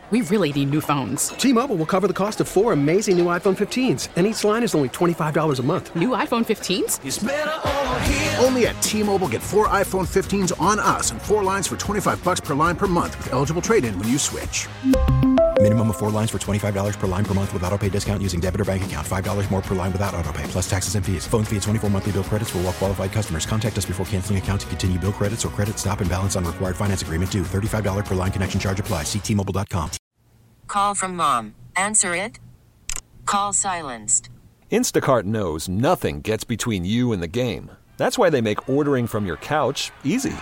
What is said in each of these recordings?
We really need new phones. T-Mobile will cover the cost of 4 amazing new iPhone 15s, and each line is only $25 a month. New iPhone 15s? It's better over here. Only at T-Mobile, get 4 iPhone 15s on us and 4 lines for $25 per line per month with eligible trade-in when you switch. Minimum of 4 lines for $25 per line per month with autopay discount using debit or bank account. $5 more per line without autopay, plus taxes and fees. Phone fee at 24 monthly bill credits for well-qualified customers. Contact us before canceling account to continue bill credits or credit stop and balance on required finance agreement due. $35 per line connection charge applies. See T-Mobile.com. Call from mom. Answer it. Call silenced. Instacart knows nothing gets between you and the game. That's why they make ordering from your couch easy.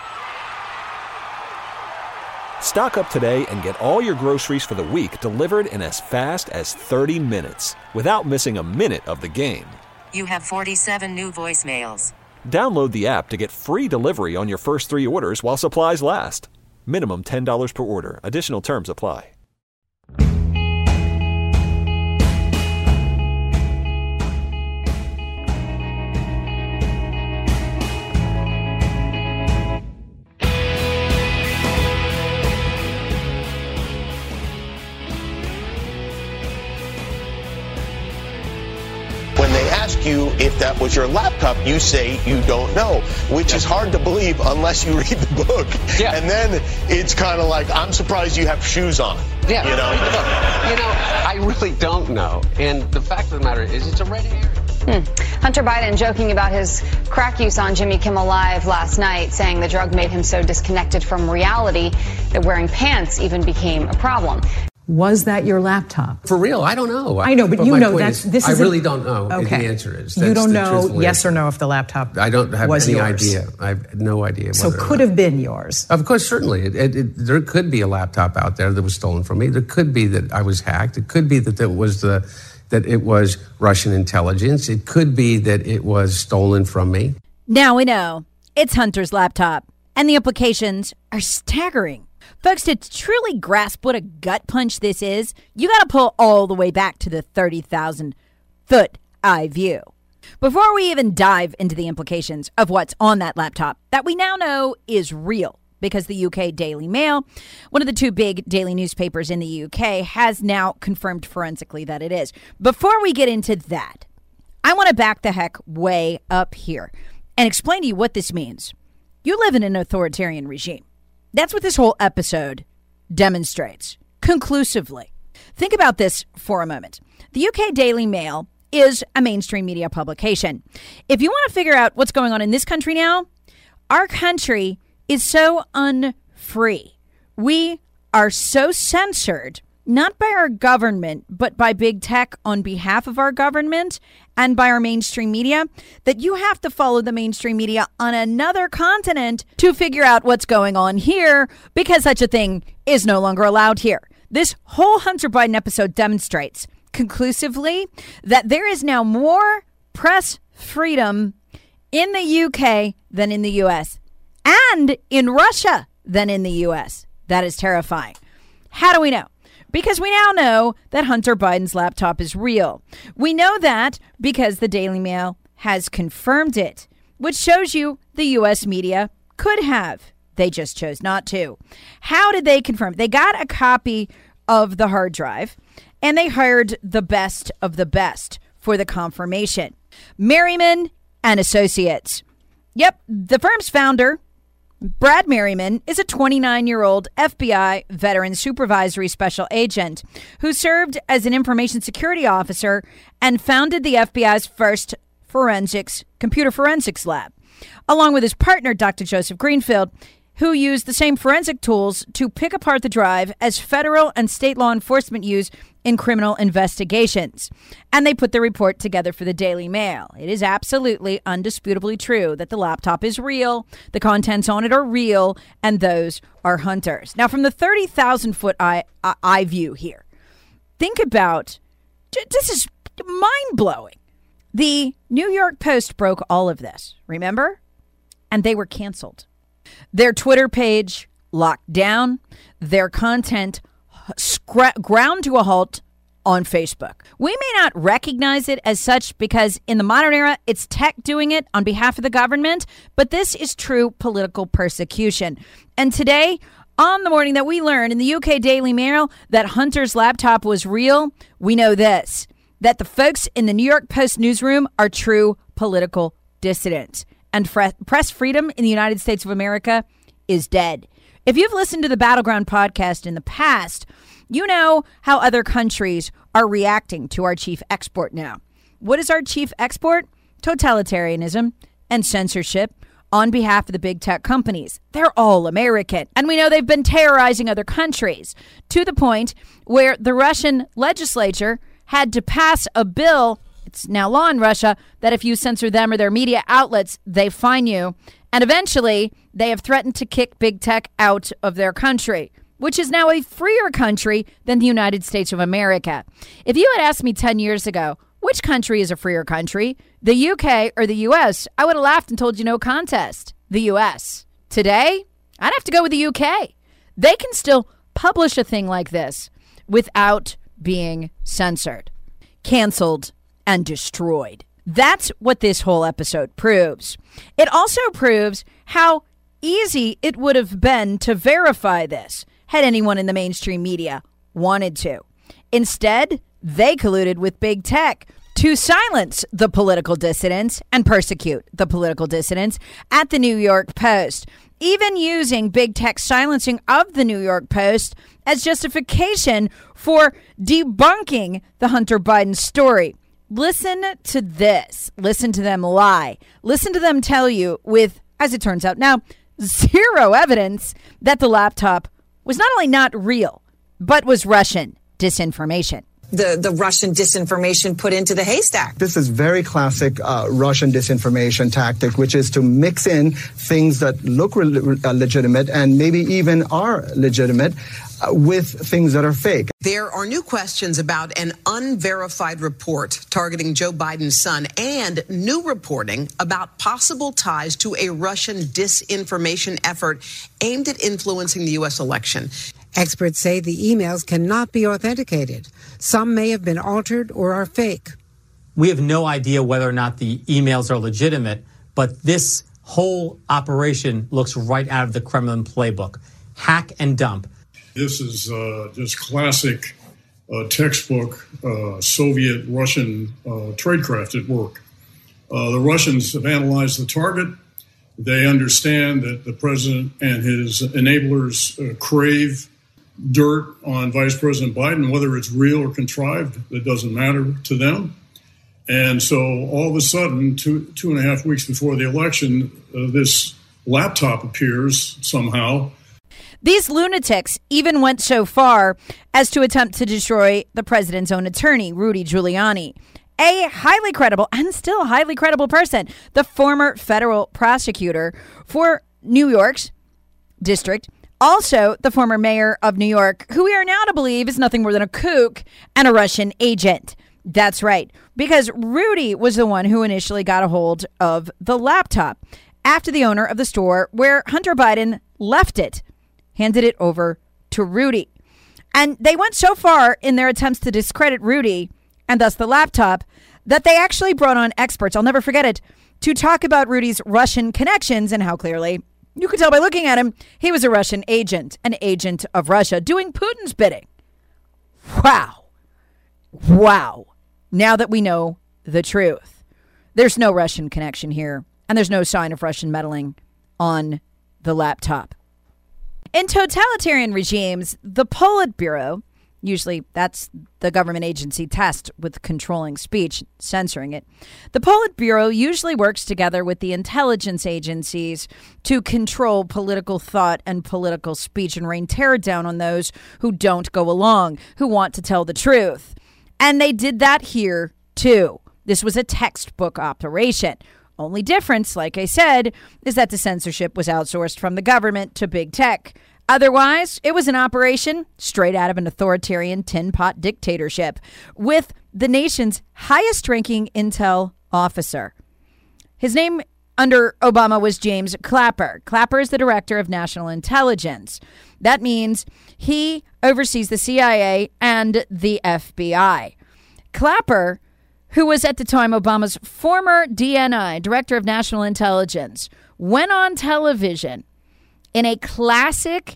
Stock up today and get all your groceries for the week delivered in as fast as 30 minutes without missing a minute of the game. You have 47 new voicemails. Download the app to get free delivery on your first 3 orders while supplies last. Minimum $10 per order. Additional terms apply. When they ask you if that was your laptop, you say you don't know, which is hard to believe unless you read the book. Yeah. And then it's kind of like, I'm surprised you have shoes on. Yeah. You know? I really don't know. And the fact of the matter is, it's a red herring. Hunter Biden joking about his crack use on Jimmy Kimmel Live last night, saying the drug made him so disconnected from reality that wearing pants even became a problem. Was that your laptop? For real, I don't know. I know, but you know that I really don't know. Okay. The answer is. You don't know, yes or no, if the laptop I don't have was any yours. idea. I have no idea. So could have been yours. Of course, certainly. There could be a laptop out there that was stolen from me. There could be that I was hacked. It could be that it was Russian intelligence. It could be that it was stolen from me. Now we know it's Hunter's laptop, and the implications are staggering. Folks, to truly grasp what a gut punch this is, you got to pull all the way back to the 30,000-foot eye view. Before we even dive into the implications of what's on that laptop that we now know is real, because the UK Daily Mail, one of the 2 big daily newspapers in the UK, has now confirmed forensically that it is. Before we get into that, I want to back the heck way up here and explain to you what this means. You live in an authoritarian regime. That's what this whole episode demonstrates conclusively. Think about this for a moment. The UK Daily Mail is a mainstream media publication. If you want to figure out what's going on in this country now, our country is so unfree. We are so censored, not by our government, but by big tech on behalf of our government and by our mainstream media, that you have to follow the mainstream media on another continent to figure out what's going on here, because such a thing is no longer allowed here. This whole Hunter Biden episode demonstrates conclusively that there is now more press freedom in the UK than in the US, and in Russia than in the US. That is terrifying. How do we know? Because we now know that Hunter Biden's laptop is real. We know that because the Daily Mail has confirmed it, which shows you the U.S. media could have. They just chose not to. How did they confirm? They got a copy of the hard drive, and they hired the best of the best for the confirmation. Merriman and Associates. Yep, the firm's founder, Brad Merriman, is a 29-year-old FBI veteran supervisory special agent who served as an information security officer and founded the FBI's first computer forensics lab, along with his partner, Dr. Joseph Greenfield, who used the same forensic tools to pick apart the drive as federal and state law enforcement use in criminal investigations. And they put the report together for the Daily Mail. It is absolutely undisputably true that the laptop is real, the contents on it are real, and those are Hunter's. Now, from the 30,000-foot eye view here, think about, this is mind-blowing. The New York Post broke all of this, remember? And they were canceled. Their Twitter page locked down, their content ground to a halt on Facebook. We may not recognize it as such because in the modern era, it's tech doing it on behalf of the government, but this is true political persecution. And today, On the morning that we learned in the UK Daily Mail that Hunter's laptop was real, we know this, that the folks in the New York Post newsroom are true political dissidents. And press freedom in the United States of America is dead. If you've listened to the Battleground podcast in the past, you know how other countries are reacting to our chief export now. What is our chief export? Totalitarianism and censorship on behalf of the big tech companies. They're all American. And we know they've been terrorizing other countries to the point where the Russian legislature had to pass a bill, it's now law in Russia, that if you censor them or their media outlets, they fine you. And eventually, they have threatened to kick big tech out of their country, which is now a freer country than the United States of America. If you had asked me 10 years ago, which country is a freer country, the UK or the US, I would have laughed and told you no contest, the US. Today, I'd have to go with the UK. They can still publish a thing like this without being censored, canceled, and destroyed. That's what this whole episode proves. It also proves how easy it would have been to verify this had anyone in the mainstream media wanted to. Instead, they colluded with big tech to silence the political dissidents and persecute the political dissidents at the New York Post, even using big tech's silencing of the New York Post as justification for debunking the Hunter Biden story. Listen to this. Listen to them lie. Listen to them tell you with, as it turns out now, zero evidence that the laptop was not only not real, but was Russian disinformation. The Russian disinformation put into the haystack. This is very classic Russian disinformation tactic, which is to mix in things that look legitimate and maybe even are legitimate with things that are fake. There are new questions about an unverified report targeting Joe Biden's son and new reporting about possible ties to a Russian disinformation effort aimed at influencing the U.S. election. Experts say the emails cannot be authenticated. Some may have been altered or are fake. We have no idea whether or not the emails are legitimate, but this whole operation looks right out of the Kremlin playbook. Hack and dump. This is just classic textbook Soviet-Russian tradecraft at work. The Russians have analyzed the target. They understand that the president and his enablers crave dirt on Vice President Biden, whether it's real or contrived, it doesn't matter to them. And so all of a sudden, two and a half weeks before the election, this laptop appears somehow. These lunatics even went so far as to attempt to destroy the president's own attorney, Rudy Giuliani, a highly credible and still highly credible person, the former federal prosecutor for New York's district, also the former mayor of New York, who we are now to believe is nothing more than a kook and a Russian agent. That's right, because Rudy was the one who initially got a hold of the laptop after the owner of the store where Hunter Biden left it handed it over to Rudy. And they went so far in their attempts to discredit Rudy and thus the laptop that they actually brought on experts, I'll never forget it, to talk about Rudy's Russian connections and how clearly, you could tell by looking at him, he was a Russian agent, an agent of Russia, doing Putin's bidding. Wow. Wow. Now that we know the truth, there's no Russian connection here, and there's no sign of Russian meddling on the laptop. In totalitarian regimes, the Politburo, usually that's the government agency tasked with controlling speech, censoring it. The Politburo usually works together with the intelligence agencies to control political thought and political speech and rain terror down on those who don't go along, who want to tell the truth. And they did that here, too. This was a textbook operation. Only difference, like I said, is that the censorship was outsourced from the government to big tech. Otherwise, it was an operation straight out of an authoritarian tin pot dictatorship with the nation's highest-ranking intel officer. His name under Obama was James Clapper. Clapper is the director of national intelligence. That means he oversees the CIA and the FBI. Clapper, who was at the time Obama's former DNI, Director of National Intelligence, went on television in a classic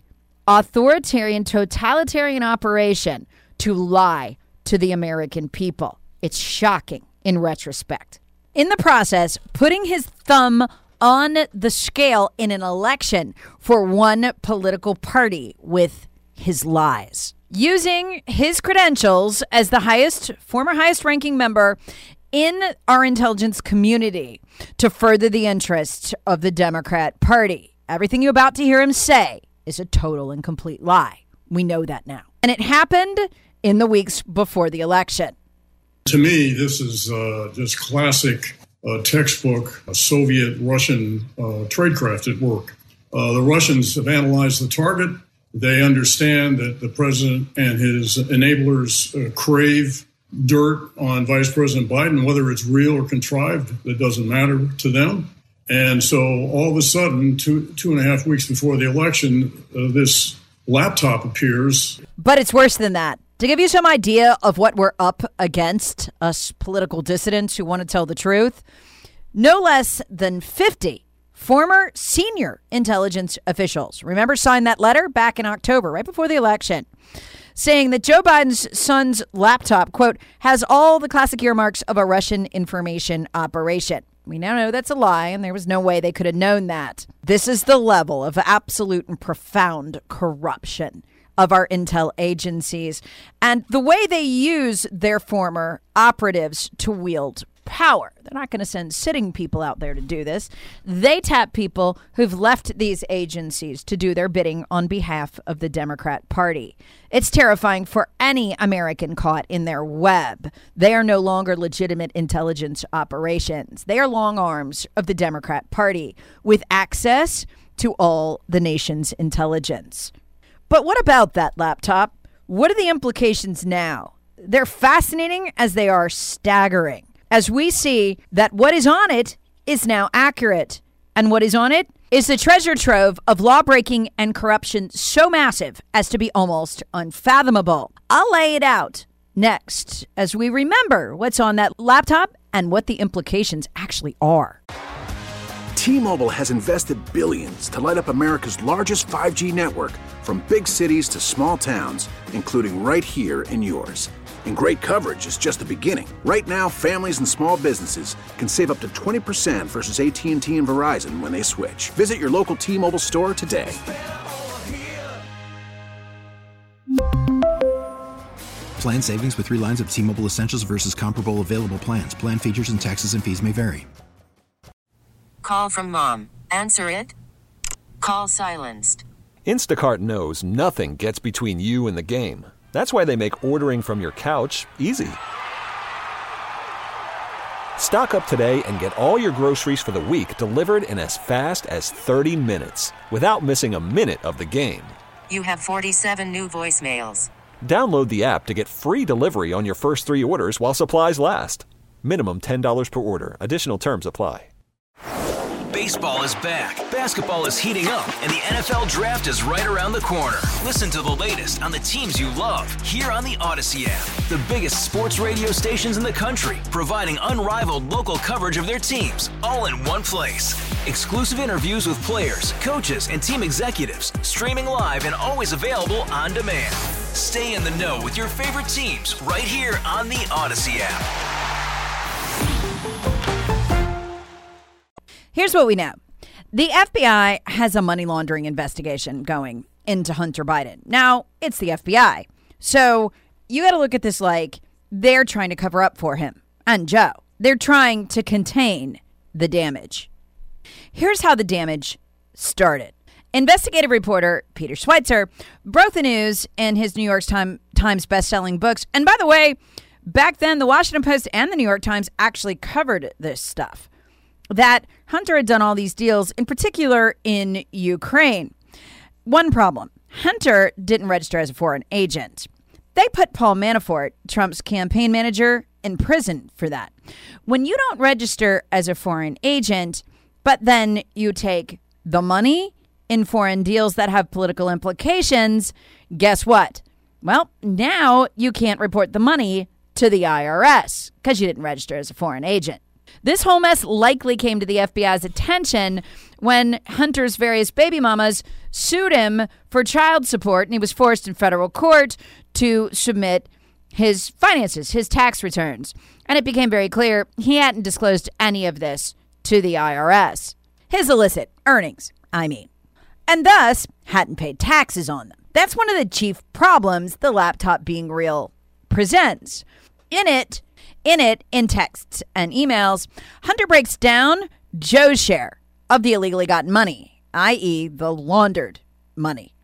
authoritarian, totalitarian operation to lie to the American people. It's shocking in retrospect. In the process, putting his thumb on the scale in an election for one political party with his lies. Using his credentials as the former highest ranking member in our intelligence community to further the interests of the Democrat Party. Everything you're about to hear him say is a total and complete lie. We know that now. And it happened in the weeks before the election. To me, this is just classic textbook Soviet Russian tradecraft at work. The Russians have analyzed the target. They understand that the president and his enablers crave dirt on Vice President Biden, whether it's real or contrived, it doesn't matter to them. And so all of a sudden, two and a half weeks before the election, this laptop appears. But it's worse than that. To give you some idea of what we're up against, us political dissidents who want to tell the truth, no less than 50 former senior intelligence officials, remember, signed that letter back in October, right before the election, saying that Joe Biden's son's laptop, quote, has all the classic earmarks of a Russian information operation. We now know that's a lie, and there was no way they could have known that. This is the level of absolute and profound corruption of our intel agencies and the way they use their former operatives to wield power. They're not going to send sitting people out there to do this. They tap people who've left these agencies to do their bidding on behalf of the Democrat Party. It's terrifying for any American caught in their web. They are no longer legitimate intelligence operations. They are long arms of the Democrat Party with access to all the nation's intelligence. But what about that laptop? What are the implications now? They're fascinating as they are staggering, as we see that what is on it is now accurate. And what is on it is the treasure trove of law-breaking and corruption so massive as to be almost unfathomable. I'll lay it out next as we remember what's on that laptop and what the implications actually are. T-Mobile has invested billions to light up America's largest 5G network, from big cities to small towns, including right here in yours. And great coverage is just the beginning. Right now, families and small businesses can save up to 20% versus AT&T and Verizon when they switch. Visit your local T-Mobile store today. Plan savings with 3 lines of T-Mobile Essentials versus comparable available plans. Plan features and taxes and fees may vary. Call from mom. Answer it. Call silenced. Instacart knows nothing gets between you and the game. That's why they make ordering from your couch easy. Stock up today and get all your groceries for the week delivered in as fast as 30 minutes without missing a minute of the game. You have 47 new voicemails. Download the app to get free delivery on your first 3 orders while supplies last. Minimum $10 per order. Additional terms apply. Baseball is back, basketball is heating up, and the NFL Draft is right around the corner. Listen to the latest on the teams you love here on the Odyssey app. The biggest sports radio stations in the country, providing unrivaled local coverage of their teams, all in one place. Exclusive interviews with players, coaches, and team executives, streaming live and always available on demand. Stay in the know with your favorite teams right here on the Odyssey app. Here's what we know. The FBI has a money laundering investigation going into Hunter Biden. Now, it's the FBI. So you got to look at this like they're trying to cover up for him and Joe. They're trying to contain the damage. Here's how the damage started. Investigative reporter Peter Schweitzer broke the news in his New York Times best-selling books. And by the way, back then, the Washington Post and the New York Times actually covered this stuff. That Hunter had done all these deals, in particular in Ukraine. One problem, Hunter didn't register as a foreign agent. They put Paul Manafort, Trump's campaign manager, in prison for that. When you don't register as a foreign agent, but then you take the money in foreign deals that have political implications, guess what? Well, now you can't report the money to the IRS because you didn't register as a foreign agent. This whole mess likely came to the FBI's attention when Hunter's various baby mamas sued him for child support, and he was forced in federal court to submit his finances, his tax returns. And it became very clear he hadn't disclosed any of this to the IRS. His illicit earnings, I mean. And thus hadn't paid taxes on them. That's one of the chief problems the laptop being real presents. In texts and emails, Hunter breaks down Joe's share of the illegally gotten money, i.e. the laundered money.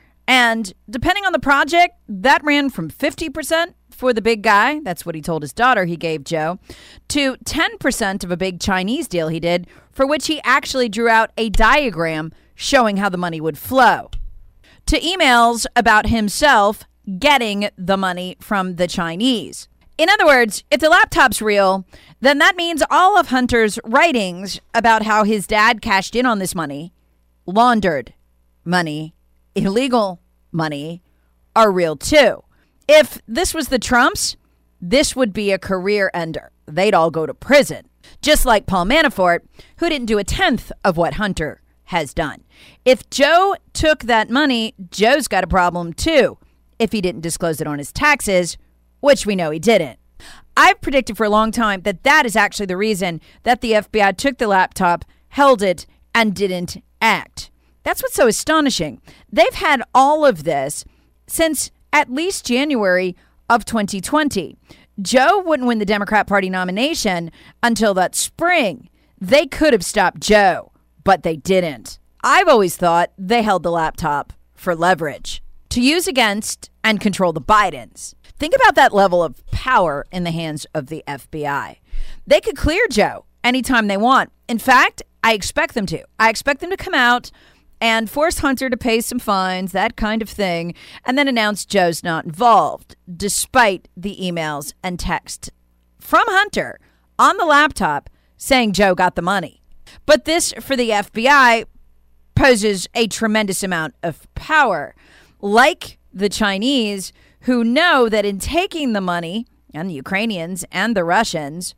And depending on the project, that ran from 50% for the big guy, that's what he told his daughter he gave Joe, to 10% of a big Chinese deal he did, for which he actually drew out a diagram showing how the money would flow, to emails about himself getting the money from the Chinese. In other words, if the laptop's real, then that means all of Hunter's writings about how his dad cashed in on this money, laundered money, illegal money, are real too. If this was the Trumps, this would be a career ender. They'd all go to prison, just like Paul Manafort, who didn't do a tenth of what Hunter has done. If Joe took that money, Joe's got a problem too, if he didn't disclose it on his taxes, which we know he didn't. I've predicted for a long time that that is actually the reason that the FBI took the laptop, held it, and didn't act. That's what's so astonishing. They've had all of this since at least January of 2020. Joe wouldn't win the Democrat Party nomination until that spring. They could have stopped Joe, but they didn't. I've always thought they held the laptop for leverage, to use against and control the Bidens. Think about that level of power in the hands of the FBI. They could clear Joe anytime they want. In fact, I expect them to. I expect them to come out and force Hunter to pay some fines, that kind of thing, and then announce Joe's not involved, despite the emails and text from Hunter on the laptop saying Joe got the money. But this, for the FBI, poses a tremendous amount of power. Like the Chinese, who know that in taking the money, and the Ukrainians and the Russians,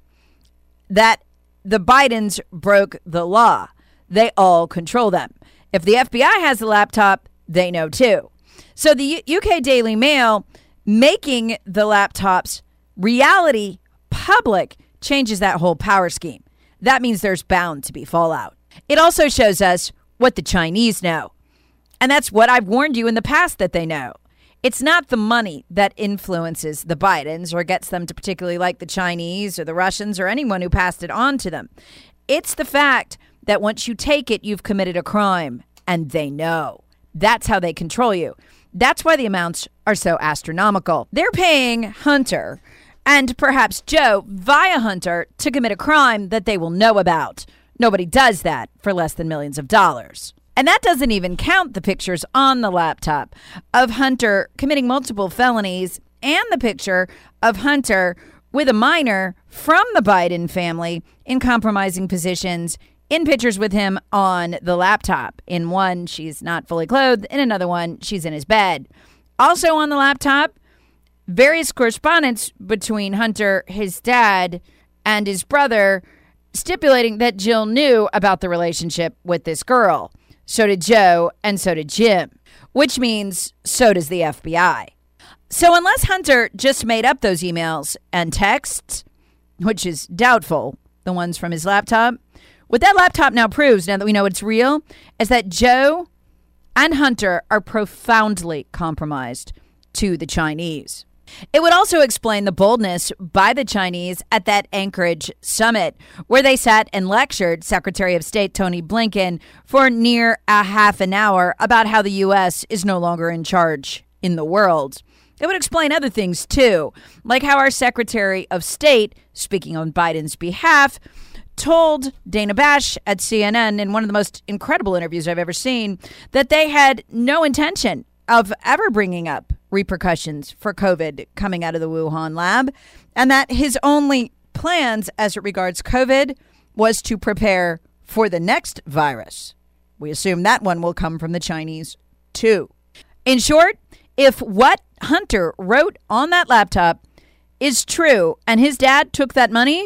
that the Bidens broke the law. They all control them. If the FBI has the laptop, they know too. So the UK Daily Mail making the laptops reality public changes that whole power scheme. That means there's bound to be fallout. It also shows us what the Chinese know. And that's what I've warned you in the past that they know. It's not the money that influences the Bidens or gets them to particularly like the Chinese or the Russians or anyone who passed it on to them. It's the fact that once you take it, you've committed a crime, and they know. That's how they control you. That's why the amounts are so astronomical. They're paying Hunter and perhaps Joe via Hunter to commit a crime that they will know about. Nobody does that for less than millions of dollars. And that doesn't even count the pictures on the laptop of Hunter committing multiple felonies and the picture of Hunter with a minor from the Biden family in compromising positions, in pictures with him on the laptop. In one, she's not fully clothed. In another one, she's in his bed. Also on the laptop, various correspondence between Hunter, his dad, and his brother, stipulating that Jill knew about the relationship with this girl. So did Joe, and so did Jim, which means so does the FBI. So unless Hunter just made up those emails and texts, which is doubtful, the ones from his laptop, what that laptop now proves, now that we know it's real, is that Joe and Hunter are profoundly compromised to the Chinese. It would also explain the boldness by the Chinese at that Anchorage summit, where they sat and lectured Secretary of State Tony Blinken for near a half an hour about how the U.S. is no longer in charge in the world. It would explain other things, too, like how our Secretary of State, speaking on Biden's behalf, told Dana Bash at CNN in one of the most incredible interviews I've ever seen that they had no intention of ever bringing up repercussions for COVID coming out of the Wuhan lab, and that his only plans as it regards COVID was to prepare for the next virus. We assume that one will come from the Chinese, too. In short, if what Hunter wrote on that laptop is true and his dad took that money,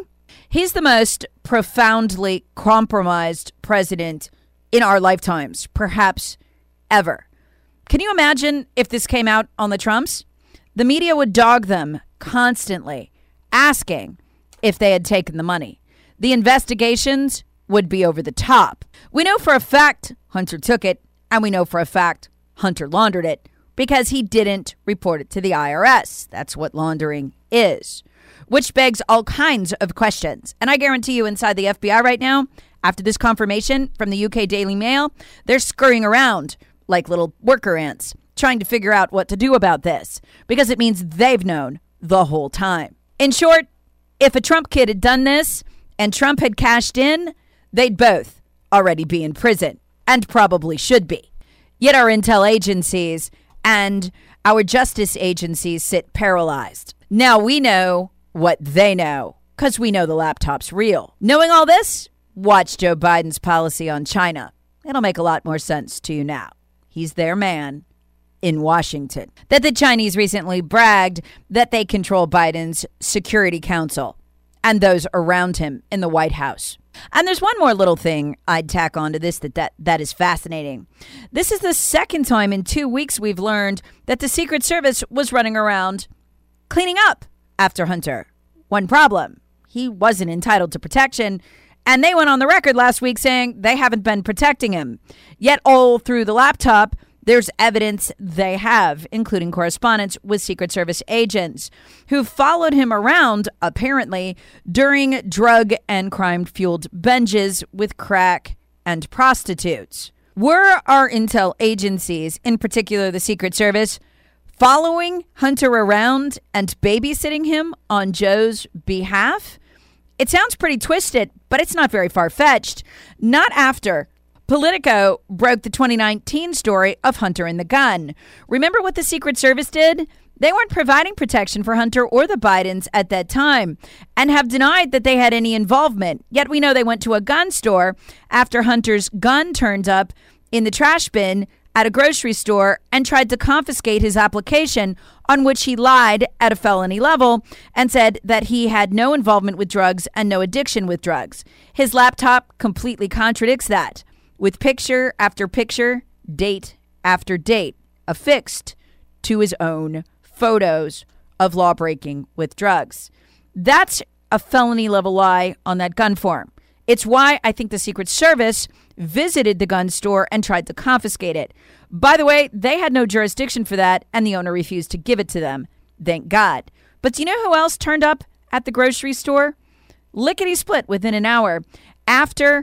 He's the most profoundly compromised president in our lifetimes, perhaps ever. Can you imagine if this came out on the Trumps? The media would dog them constantly, asking if they had taken the money. The investigations would be over the top. We know for a fact Hunter took it, and we know for a fact Hunter laundered it because he didn't report it to the IRS. That's what laundering is, which begs all kinds of questions. And I guarantee you inside the FBI right now, after this confirmation from the UK Daily Mail, they're scurrying around like little worker ants, trying to figure out what to do about this, because it means they've known the whole time. In short, if a Trump kid had done this and Trump had cashed in, they'd both already be in prison, and probably should be. Yet our intel agencies and our justice agencies sit paralyzed. Now we know what they know, because we know the laptop's real. Knowing all this, watch Joe Biden's policy on China. It'll make a lot more sense to you now. He's their man in Washington. That the Chinese recently bragged that they control Biden's Security Council and those around him in the White House. And there's one more little thing I'd tack onto this that is fascinating. This is the second time in 2 weeks we've learned that the Secret Service was running around cleaning up after Hunter. One problem: he wasn't entitled to protection, and they went on the record last week saying they haven't been protecting him. Yet all through the laptop, there's evidence they have, including correspondence with Secret Service agents who followed him around, apparently, during drug and crime-fueled binges with crack and prostitutes. Were our intel agencies, in particular the Secret Service, following Hunter around and babysitting him on Joe's behalf? It sounds pretty twisted, but it's not very far-fetched. Not after Politico broke the 2019 story of Hunter and the gun. Remember what the Secret Service did? They weren't providing protection for Hunter or the Bidens at that time and have denied that they had any involvement. Yet we know they went to a gun store after Hunter's gun turned up in the trash bin at a grocery store and tried to confiscate his application, on which he lied at a felony level and said that he had no involvement with drugs and no addiction with drugs. His laptop completely contradicts that, with picture after picture, date after date, affixed to his own photos of law-breaking with drugs. That's a felony-level lie on that gun form. It's why I think the Secret Service visited the gun store and tried to confiscate it. By the way, they had no jurisdiction for that, and the owner refused to give it to them. Thank God. But do you know who else turned up at the grocery store? Lickety-split within an hour after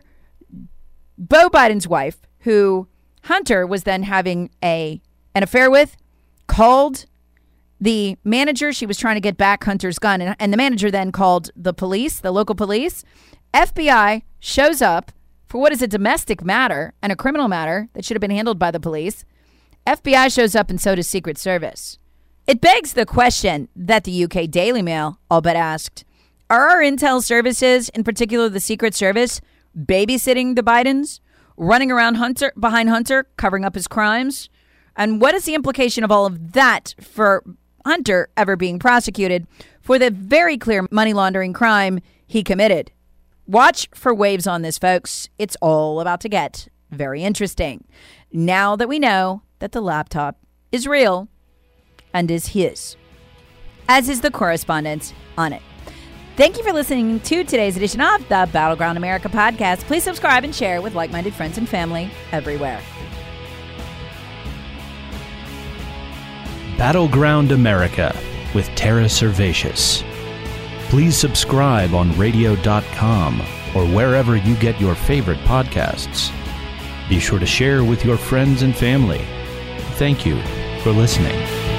Beau Biden's wife, who Hunter was then having an affair with, called the manager. She was trying to get back Hunter's gun, and the manager then called the police, the local police. FBI shows up for what is a domestic matter and a criminal matter that should have been handled by the police. FBI shows up, and so does Secret Service. It begs the question that the UK Daily Mail all but asked: are our intel services, in particular the Secret Service, babysitting the Bidens, running around behind Hunter, covering up his crimes? And what is the implication of all of that for Hunter ever being prosecuted for the very clear money laundering crime he committed? Watch for waves on this, folks. It's all about to get very interesting now that we know that the laptop is real and is his, as is the correspondence on it. Thank you for listening to today's edition of the Battleground America podcast. Please subscribe and share with like-minded friends and family everywhere. Battleground America with Tara Servatius. Please subscribe on radio.com or wherever you get your favorite podcasts. Be sure to share with your friends and family. Thank you for listening.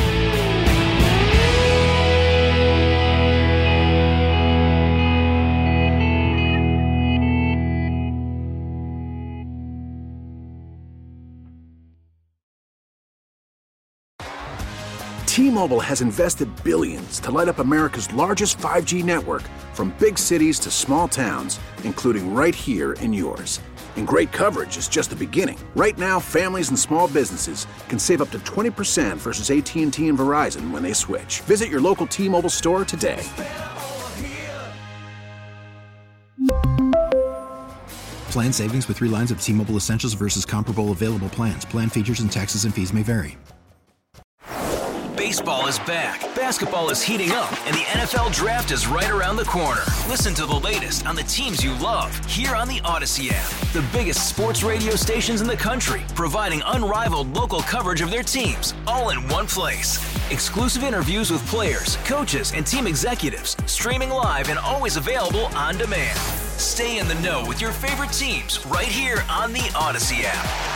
T-Mobile has invested billions to light up America's largest 5G network, from big cities to small towns, including right here in yours. And great coverage is just the beginning. Right now, families and small businesses can save up to 20% versus AT&T and Verizon when they switch. Visit your local T-Mobile store today. Plan savings with 3 lines of T-Mobile Essentials versus comparable available plans. Plan features and taxes and fees may vary. Baseball is back, basketball is heating up, and the NFL Draft is right around the corner. Listen to the latest on the teams you love here on the Odyssey app. The biggest sports radio stations in the country, providing unrivaled local coverage of their teams, all in one place. Exclusive interviews with players, coaches, and team executives, streaming live and always available on demand. Stay in the know with your favorite teams right here on the Odyssey app.